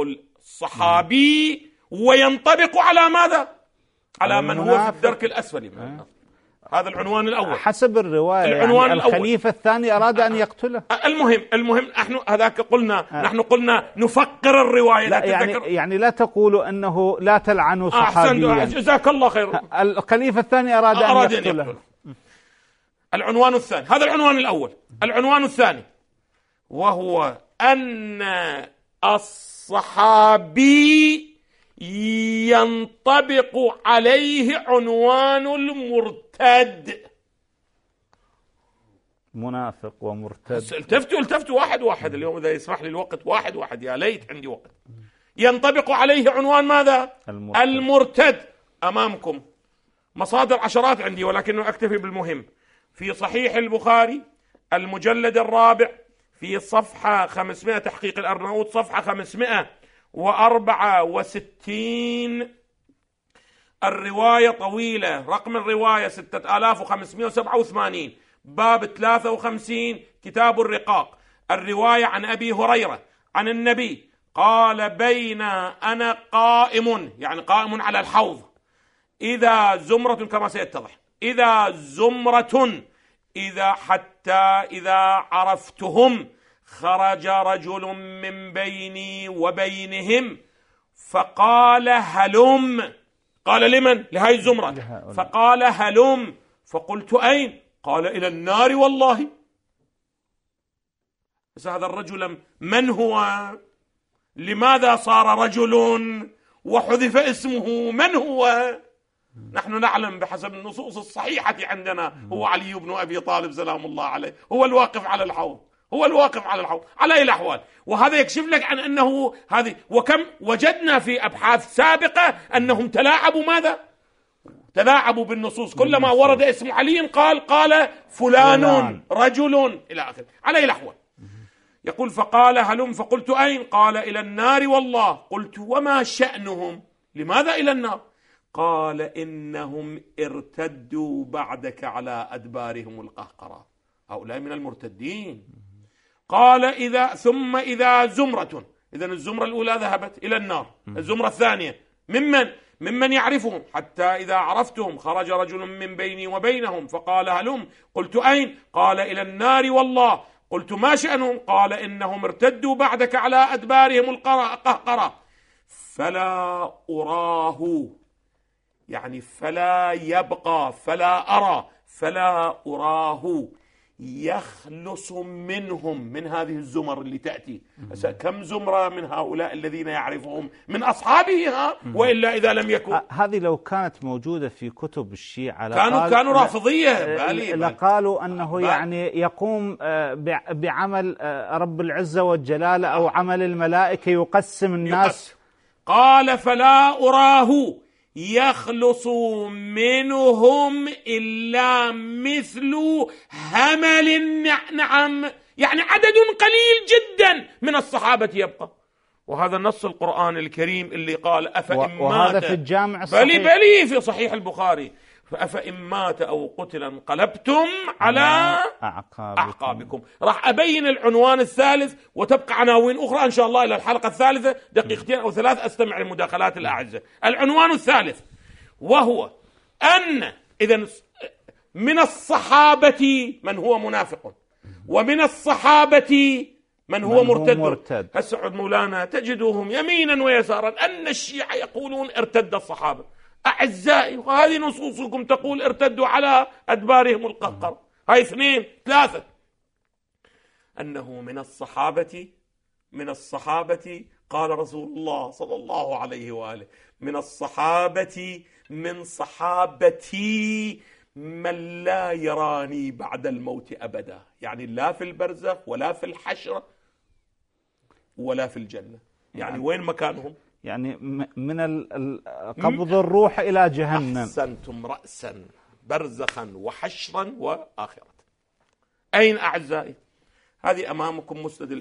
الصحابي وينطبق على ماذا؟ على من هو في الدرك الأسفل من النار. هذا العنوان الأول. حسب الرواية العنوان يعني الخليفة الثاني أراد أن يقتله. المهم نحن هذاك قلنا نحن قلنا نفكر الرواية. لا يعني لا تقولوا أنه لا تلعنوا صحابيا. جزاك الله خير. الخليفة الثاني أراد أن يقتله. العنوان الثاني، هذا العنوان الأول. العنوان الثاني وهو أن الصحابي ينطبق عليه عنوان المرتد. منافق ومرتد. التفتوا واحد اليوم إذا يسمح لي الوقت، واحد يا ليت عندي وقت. ينطبق عليه عنوان ماذا؟ المرتد. أمامكم مصادر عشرات عندي ولكنه أكتفي بالمهم. في صحيح البخاري المجلد الرابع في صفحة 500 تحقيق الأرناؤوط صفحة 564. الرواية طويلة، رقم الرواية 6587، باب 53، كتاب الرقاق. الرواية عن أبي هريرة عن النبي قال: بين أنا قائم، يعني قائم على الحوض، إذا زمرة، كما سيتضح، إذا زمرة، إذا عرفتهم خرج رجل من بيني وبينهم فقال هلم. قال لمن؟ لهذه الزمرة. فقال هلم. فقلت أين؟ قال إلى النار والله. بس هذا الرجل من هو؟ لماذا صار رجل وحذف اسمه؟ من هو؟ نحن نعلم بحسب النصوص الصحيحة عندنا هو علي بن أبي طالب سلام الله عليه، هو الواقف على الحوض، على أي الأحوال. وهذا يكشف لك عن أنه هذه. وكم وجدنا في أبحاث سابقة أنهم تلاعبوا ماذا؟ تلاعبوا بالنصوص، كلما ورد اسم علي قال فلان رجل إلى آخره. على أي الأحوال يقول: فقال هلم. فقلت أين؟ قال إلى النار والله. قلت: وما شأنهم؟ لماذا إلى النار؟ قال: إنهم ارتدوا بعدك على أدبارهم القهقرة، هؤلاء من المرتدين. قال: إذا زمرة، إذن الزمرة الأولى ذهبت إلى النار، الزمرة الثانية ممن يعرفهم، حتى إذا عرفتهم خرج رجل من بيني وبينهم فقال هلم. قلت أين؟ قال إلى النار والله. قلت: ما شأنهم؟ قال: إنهم ارتدوا بعدك على أدبارهم القهقرة فلا أراه، يعني فلا يبقى، فلا أرى، فلا أراه يخلص منهم، من هذه الزمر اللي تأتي. كم زمرة من هؤلاء الذين يعرفهم من أصحابه، وإلا إذا لم يكن. هذه لو كانت موجودة في كتب الشيعة كانوا رافضية، لقالوا أنه يعني يقوم بعمل رب العزة والجلال أو عمل الملائكة، يقسم الناس. قال: فلا أراه يخلص منهم إلا مثل همل النعم، يعني عدد قليل جدا من الصحابة يبقى. وهذا نص القرآن الكريم اللي قال: أفإن وهذا مات، في الجامع الصحيح، بلي في صحيح البخاري، فأفإن مات أو قتل انقلبتم على أعقابكم. راح أبين العنوان الثالث، وتبقى عناوين أخرى إن شاء الله إلى الحلقة الثالثة، دقيقتين أو 3 أستمع للمداخلات الأعزة. العنوان الثالث وهو أن إذن من الصحابة من هو منافق، ومن الصحابة من هو مرتد. هسعد مولانا تجدهم يمينا ويسارا أن الشيعة يقولون ارتد الصحابة. أعزائي، وهذه نصوصكم تقول ارتدوا على أدبارهم القهقر. هاي 2 3. أنه من الصحابة قال رسول الله صلى الله عليه وآله: من الصحابة من صحابتي من لا يراني بعد الموت أبدا، يعني لا في البرزخ ولا في الحشر ولا في الجنة. يعني وين مكانهم؟ يعني من قبض الروح إلى جهنم. أحسنتم رأسا، برزخا وحشرا وآخرة. أين أعزائي؟ هذه أمامكم مسند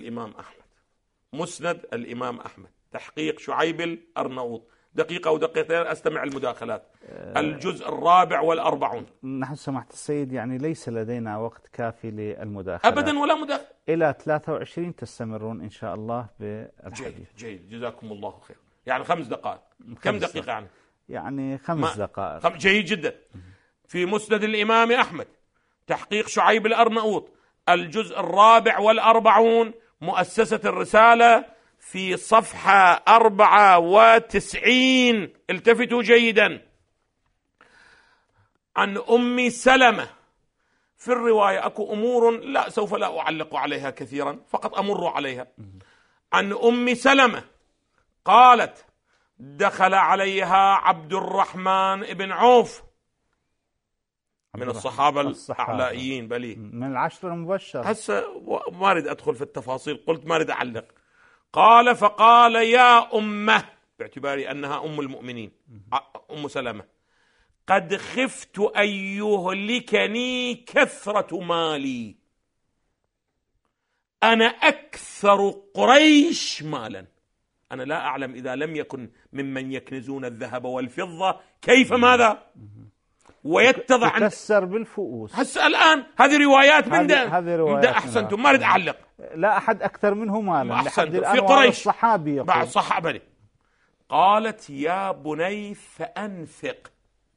الإمام أحمد، تحقيق شعيب الأرناؤوط. دقيقة أو دقيقتين أستمع المداخلات. الجزء 44. نحن سمحت السيد، يعني ليس لدينا وقت كافي للمداخلات أبدا، ولا مداخلة. إلى 23 تستمرون إن شاء الله بالحديث. جيد جزاكم الله خير. يعني 5 دقائق. كم دقيقة يعني 5 دقائق. جيد جدا. في مسند الإمام أحمد، تحقيق شعيب الأرناؤوط، الجزء 44، مؤسسة الرسالة، في صفحة 94. التفتوا جيدا. عن أم سلمة في الرواية، أكو أمور لا سوف لا أعلق عليها كثيرا، فقط أمر عليها. عن أم سلمة قالت: دخل عليها عبد الرحمن بن عوف من الصحابة الأعلائيين، بلي من العشر المبشر. هسه ما أريد أدخل في التفاصيل، قلت ما أريد أعلق. قال: فقال: يا أمه، باعتباري أنها أم المؤمنين أم سلمة، قد خفت أن يهلكني كثرة مالي، أنا أكثر قريش مالا، أنا لا أعلم إذا لم يكن ممن يكنزون الذهب والفضة كيف ماذا ويتضع تكسر بالفؤوس. هسه الآن هذه روايات من ده أحسنتم، ما أريد أعلق. لا أحد أكثر منه مالا أحسنتم. في قريش الصحابي بعد الصحابة. قالت: يا بني فأنفق،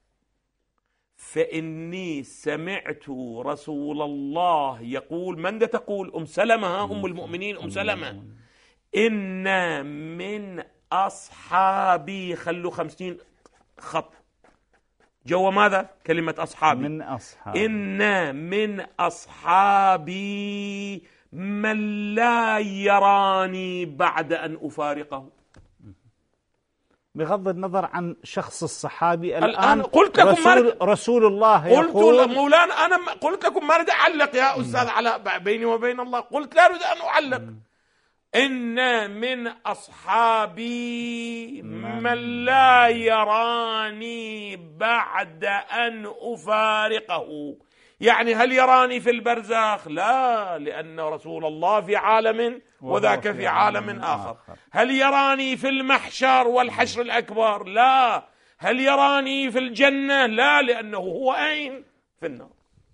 فإني سمعت رسول الله يقول، من ده تقول؟ أم سلمة، أم المؤمنين أم سلمة، إن من أصحابي، خلوا 50 خط جوا ماذا؟ كلمة أصحابي، من أصحابي، إن من أصحابي من لا يراني بعد أن أفارقه. بغض النظر عن شخص الصحابي، الآن قلت لكم رسول الله يقول. قلت مولانا، أنا قلت لكم ما أريد أعلق يا أستاذ، على بيني وبين الله قلت لا أريد أن أعلق. إن من أصحابي من لا يراني بعد أن أفارقه، يعني هل يراني في البرزخ؟ لا، لأن رسول الله في عالم وذاك في عالم آخر. هل يراني في المحشر والحشر الأكبر؟ لا. هل يراني في الجنة؟ لا، لأنه هو أين؟ في النار.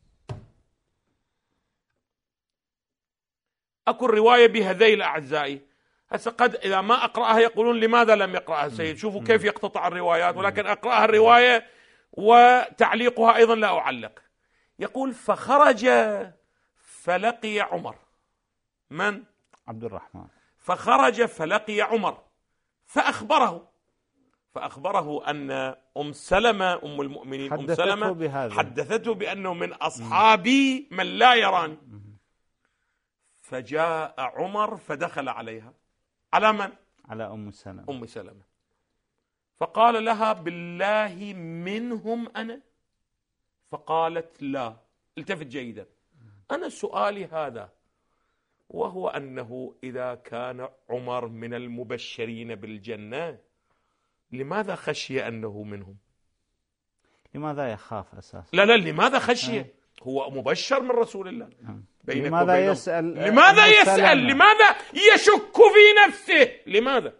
أكو الرواية بهذيل أعزائي. هسه قد إذا ما أقرأها يقولون لماذا لم يقرأها السيد؟ شوفوا كيف يقتطع الروايات، ولكن أقرأها الرواية وتعليقها أيضا لا أعلق. يقول: فخرج فلقي عمر. من؟ عبد الرحمن. فخرج فلقي عمر فأخبره أن أم سلمة أم المؤمنين أم سلمة حدثته بأنه من أصحابي من لا يراني. فجاء عمر فدخل عليها. على من؟ على أم سلمة. فقال لها: بالله منهم أنا؟ فقالت: لا. التفت جيدا، أنا سؤالي هذا، وهو أنه إذا كان عمر من المبشرين بالجنة، لماذا خشي أنه منهم؟ لماذا يخاف أساسا؟ لا لماذا خشي؟ هو مبشر من رسول الله. لماذا يسأل؟ لماذا يشك في نفسه؟ لماذا؟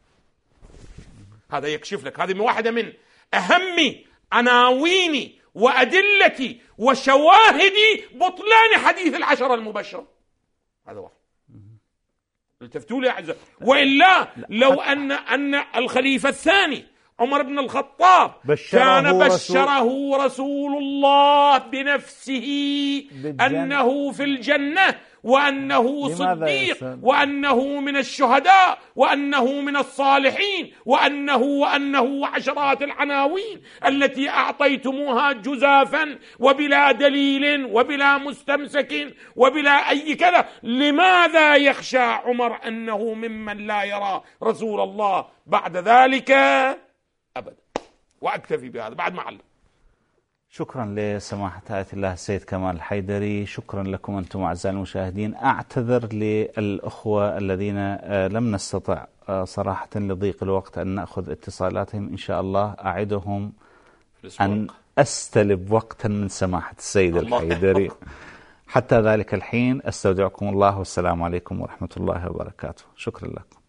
هذا يكشف لك، هذه واحدة من أهم عناوين وأدلة وشواهد بطلان حديث العشرة المبشرة. هذا واحد. التفتوا لي أعزائي. وإلا لو أن الخليفة الثاني عمر بن الخطاب كان بشره رسول الله بنفسه أنه في الجنة، وأنه صديق، وأنه من الشهداء، وأنه من الصالحين، وأنه عشرات العناوين التي أعطيتموها جزافا وبلا دليل وبلا مستمسك وبلا أي كذا، لماذا يخشى عمر أنه ممن لا يرى رسول الله بعد ذلك أبدا؟ وأكتفي بهذا بعد ما علم. شكرا لسماحة آية الله السيد كمال الحيدري، شكرا لكم أنتم أعزائي المشاهدين. أعتذر للأخوة الذين لم نستطع صراحة لضيق الوقت أن نأخذ اتصالاتهم، إن شاء الله أعدهم أن أستلب وقتا من سماحة السيد الحيدري. حتى ذلك الحين أستودعكم الله، والسلام عليكم ورحمة الله وبركاته. شكرا لكم.